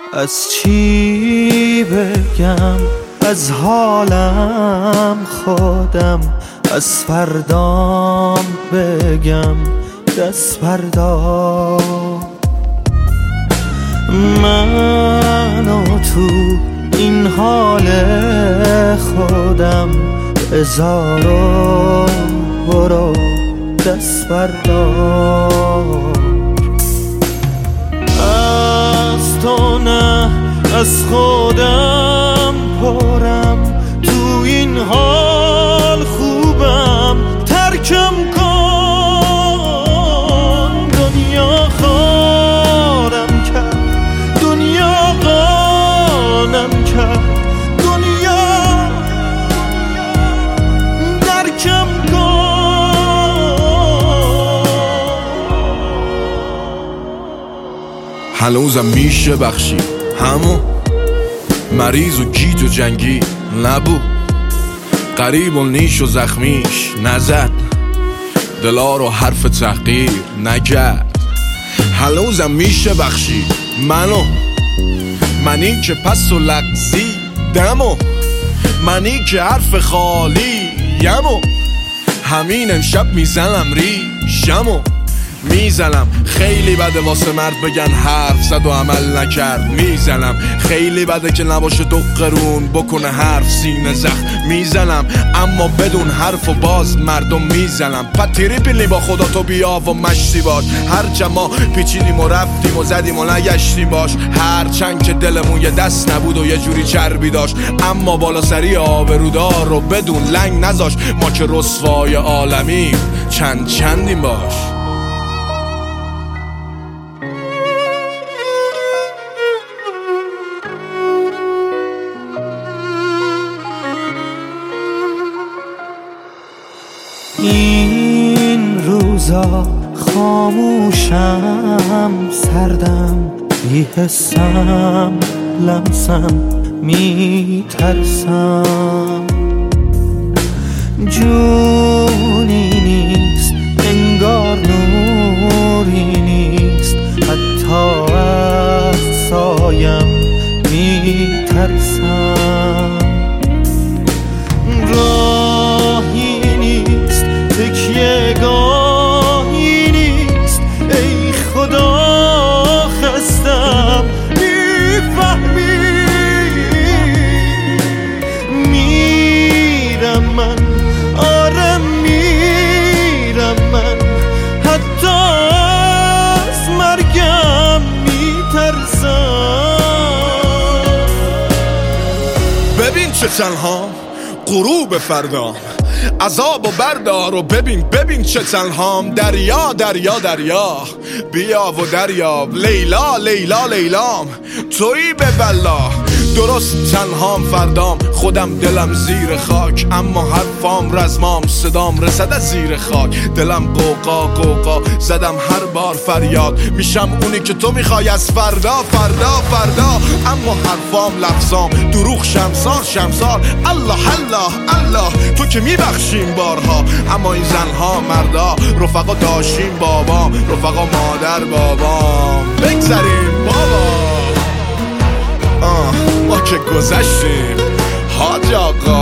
از چی بگم؟ از حالم خودم، از فردام بگم دست فردا. من و تو این حال خودم بذار و برو دست بردار. از تو نه از خودم پرم، تو این حال خوبم ترکم کن. دنیا خارم کرد، دنیا قانم کرد، دنیا درکم کن. هنوزم میشه بخشی همون مریض و گیج و جنگی نبود، قریب و نیش و زخمیش نزد، دلا رو حرف تحقیر نگرد. هنوزم میشه بخشی منی که پس و لغزی دمو، منی که حرف خالی یمو. همین امشب میزنم ریشمو میزنم. خیلی بده واسه مرد بگن حرف زد و عمل نکرد. میزنم خیلی بده که نباشه دو قرون بکنه حرف سینه زخم. میزنم اما بدون حرف و باز مردم میزنم. پتیری پیلی با خدا تو بیا و مشتی باش. هر ما پیچیدیم و رفتیم و زدیم و نگشتیم باش. هر چند که دلمون یه دست نبود و یه جوری چربی داشت، اما بالا سری آبرودار رو بدون لنگ نذاش. ما که رسوای عالمیم چندیم باش. این روزا خاموشم، سردم، بی‌حسم، لمسم، میترسم. جونی نیست انگار نوری نیست، حتی از سایم میترسم. راهی نیست تکیه گاهی نیست، ای خدا خستم میفهمی. میرم من، آره میرم من، حتی از مرگم میترسم. ببین چه تنها غروب فردام، عذاب و بردار و ببین چه تنهام. دریا دریا دریا بیا و دریاب. لیلا لیلا لیلام تویی به بلا. درست تنهام فردام، خودم دلم زیر خاک، اما حرفام رزمام، صدام رسد از زیر خاک. دلم قوقا قوقا زدم هر بار فریاد. میشم اونی که تو میخوای از فردا فردا فردا، اما حرفام لفظام دروغ شمسار شمسار. الله الله الله تو که میبخشیم بارها، اما این زنها مردا رفقا داشتیم بابام، رفقا مادر بابام. بگذاریم بابا ما که گذشتیم حاج آقا.